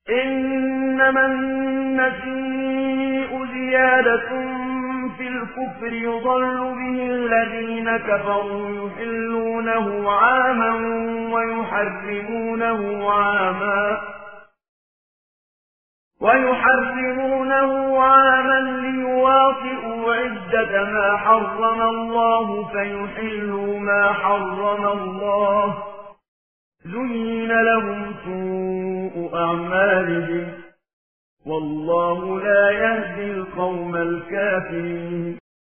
إنما النسيء زيادة في الكفر يضل به الذين كفروا يحلونه عاما ويحرمونه عاما ليواطئوا عدة ما حرم الله فيحلوا ما حرم الله زين لهم سوء أعمالهم والله لا يهدي القوم الكافرين